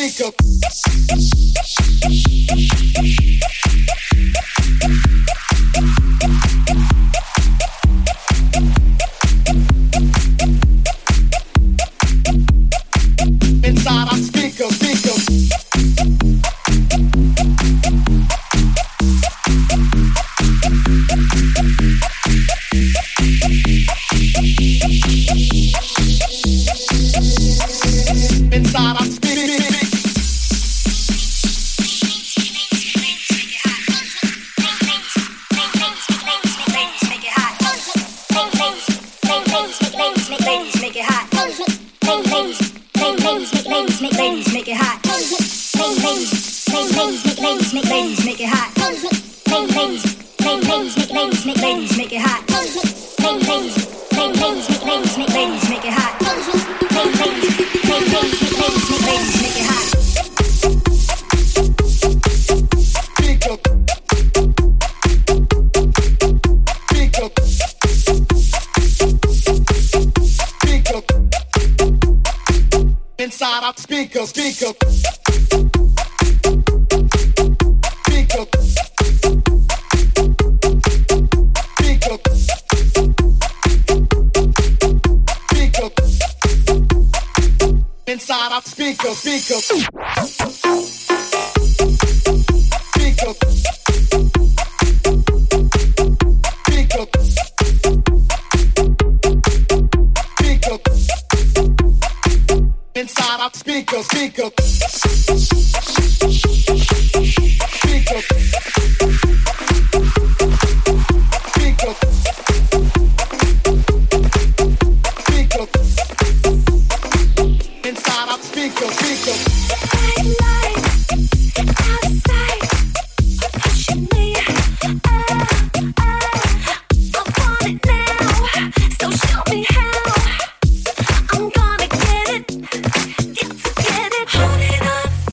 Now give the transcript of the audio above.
speaker. Inside our speaker, speaker. Inside our speaker. Ladies, make it hot. Ladies, make it hot. Ladies, make it hot. Inside our speaker, speaker. Speaker. Speaker. Speaker. Inside our speaker, speaker. Speaker. Speaker. Speaker. Inside our speaker, speaker. Speaker.